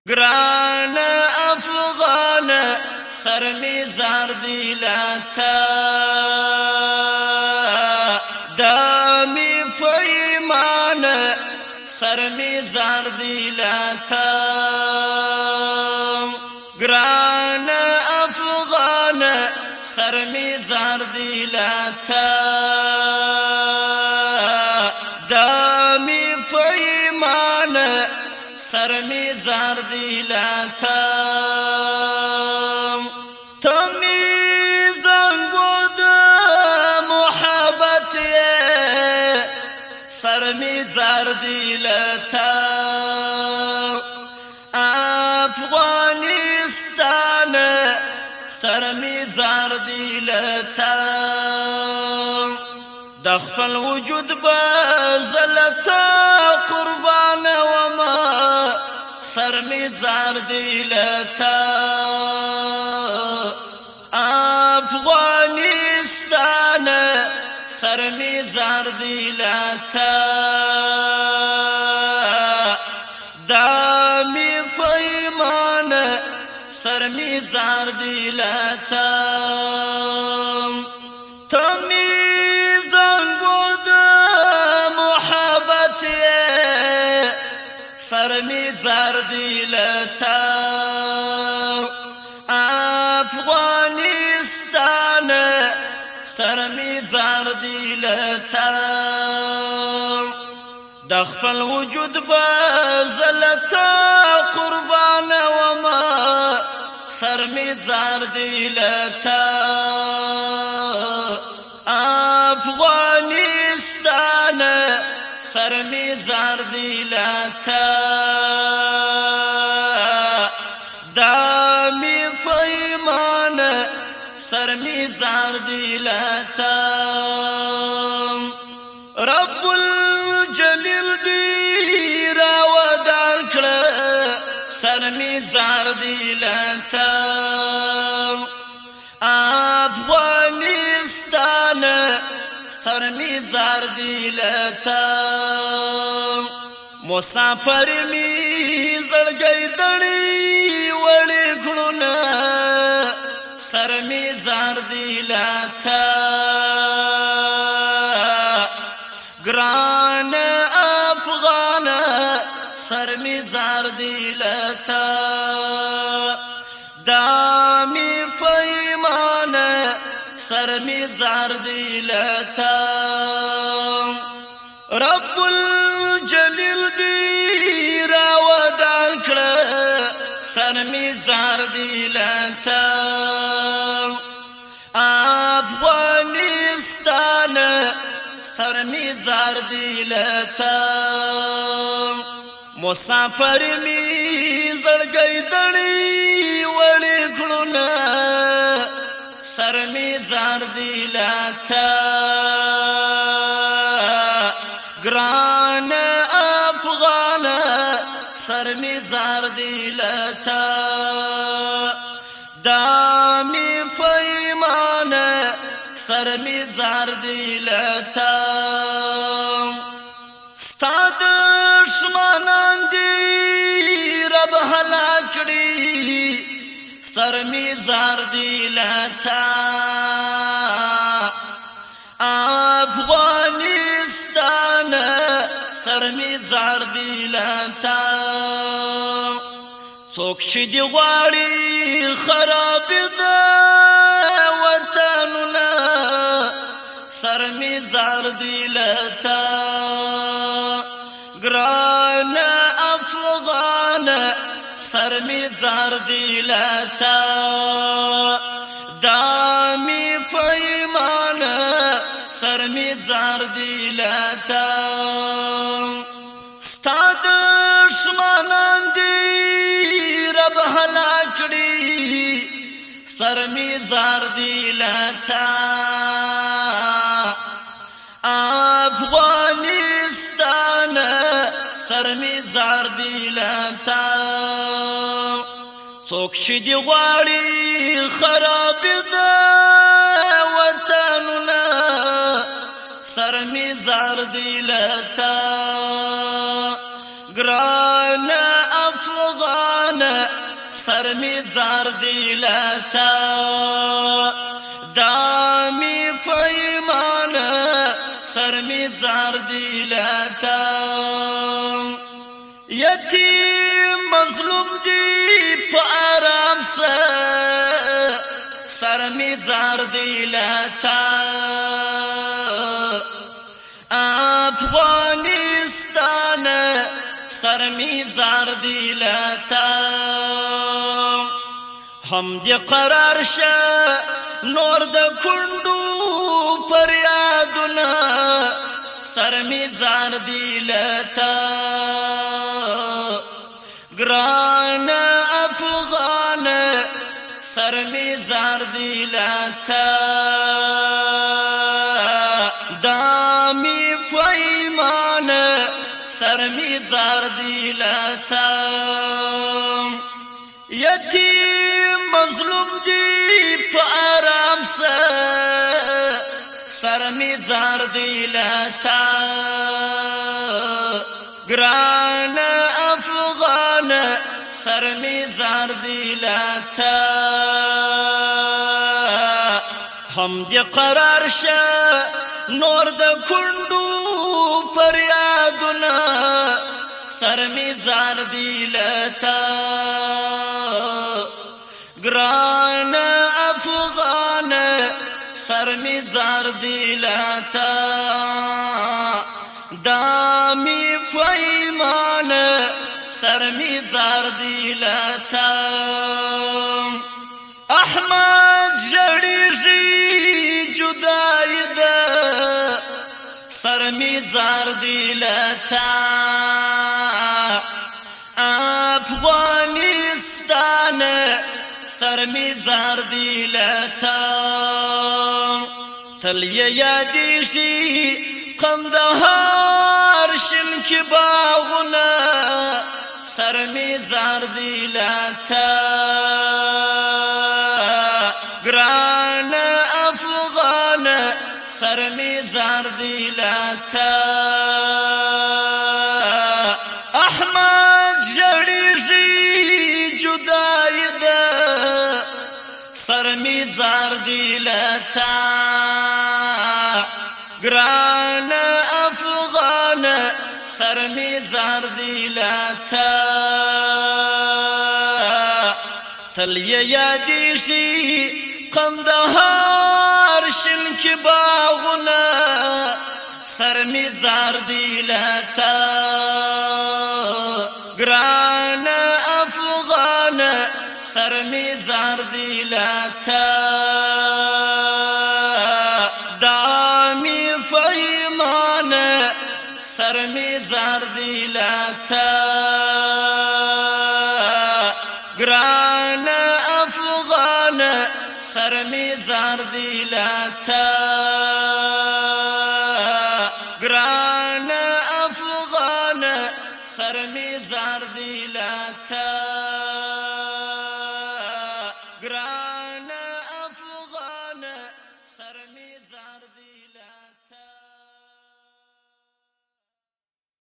گران افغان سر می زار دی لاتا دامی فیمان سر می زار دی لاتا گران افغان سر می زار دی لاتا دامی فیمان سر می زار دی لاتا تمی زنگو دا محبت سر می زار دی لاتا افغانستان سر می زار دی لاتا دخپل وجود بزلتا قربان وما سر می زار دی لاتا افغانستان سر می زار دی لاتا دامی فیمان سر می زار دی لاتا تمی زنگو دا محبت سر می زار دی لاتا افغانستان سر می زار دی لاتا دخپل وجود بزلتا قربان وما سر می زار دی لاتا افغانستان سر می زار دی لاتا دامی فیمان سر می زار دی لاتا رب الجلیل دی راودان کړه سر می زار دی لاتا افغانستان سر می زار دی لاتا مسافر می زړګی دړي وړي کړونه سر می زار دی لاتا گران افغان سر می زار دی لاتا دامی فیمان سر می زار دی لاتا رب الجلیل دی راودان کړه سر می زار دی لاتا افغانستان سر می زار دی لاتا مسافر می زړګی دړي وړي کړونه سر می زار دی لاتا گران افغان سر می زار دی لاتا دامی فیمان سر می زار دی لاتا ستا دشمنان دی رب هلاک کړي سر می زار دی لاتا افغانستان سر می زار دی لاتا څوک چې دی غواړي خراب ده وطنونه سر می زار دی لاتا گران افغان سر می زار دی لاتا دامی فیمان سر می زار دی لاتا ستا دشمنان دی رب هلاک کړي سر می زار دی لاتا افغانستان سر می زار دی لاتا څوک چې دی غواړي خراب ده وطنونه سر می زار دی لاتا گران افغان سر می زار دی لتا دامی فیمانا سر می زار دی لتا یتیم مظلوم دی پا آرام سر می زار دی لتا افغانستان سر می زار دی لتا هم دی قرار شا نور د کندو فریادنا سر می زار دی لتا گران افغان سر می زار دی لتا دامی فیمان سر می زار دی لتا یتیم مظلوم دی پا آرام سر می زار دی لتا گران افغان سر می زار دی لتا هم دی قرار شا نور د کندو فریادنا سر می زار دی لتا گران افغان سر می زار دی لتا دامی فیمان سر می زار دی لتا احمد جڑی جدائی دا سر می زار دی لتا افغانستان سر می زار دی لتا تلیه یادی شی قندهار شنکی باغنا سر می زار دی لتا گران افغان سر می زار دی لتا احمد جڑی جدائی دا سر می زار دی لتا گران افغان سر می زار دی لتا تلیه یادی شی قندهار شنکی باغنا سر می زار دی لتا گران افغان سر می زار دی لتا دامی فیمان سر می زار دی لتا گران افغان سر می زار دی لتا گران افغان سر می زار دی لتا